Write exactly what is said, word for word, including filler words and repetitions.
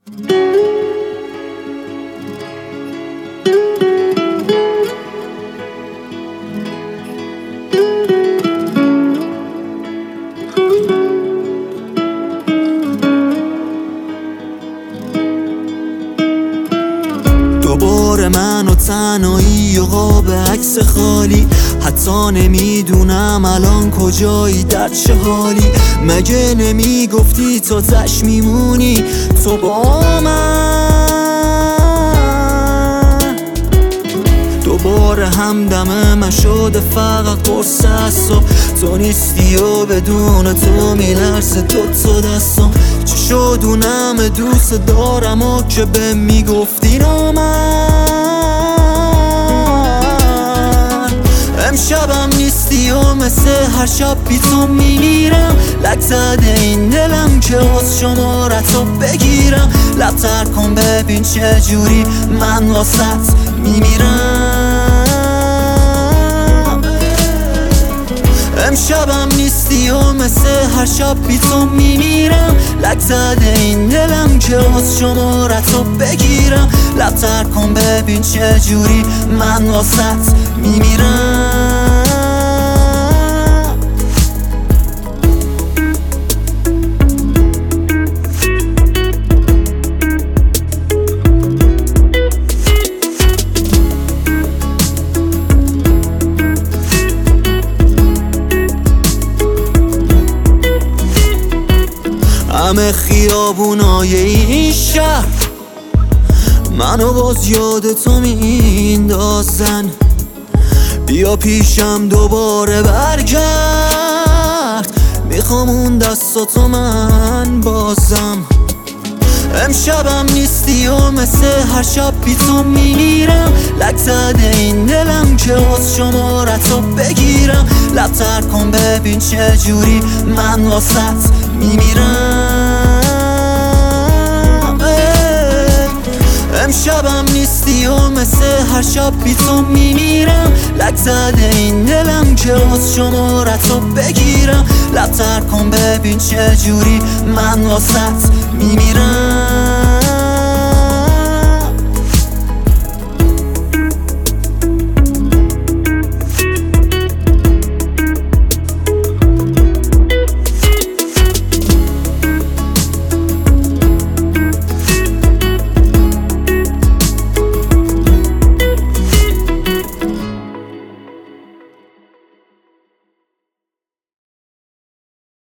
دوباره من و تنهایی و قاب عکس خالی، حتی نمیدونم الان کجایی، در چه حالی. مگه نمیگفتی تو تش میمونی تو با من؟ دوباره همدم من شده فقط قرص اصاب، تو نیستی و بدون تو میلرزه دوتا دستم. چی شد اونم دوست دارم و که به میگفتی نامن؟ امشبم نیستی و مثل هر شب بی تو میمیرم، لک زده این دلم که از شمارتو بگیرم. لبتر کن ببین چه جوری من واسط میمیرم. امشبم نیستی و مثل هر شب بی تو میمیرم، لک زده این دلم که از شمارتو بگیرم. لبتر کن ببین چه جوری من واسط میمیرم. همه خیابونای این شهر منو باز یاد تو میندازن، بیا پیشم دوباره برگرد، میخوام اون دستاتو من بازم. امشبم نیستی و مثل هر شب بی تو میمیرم، لک زده این دلم که از شمارتو بگیرم. لبتر کن ببین چه جوری من واسط میمیرم. امشبم نیستی و مثل هر شب بی تو میمیرم، لک زده این دلم که از شمارتو بگیرم. لبتر کن ببین چه جوری من واسط میمیرم.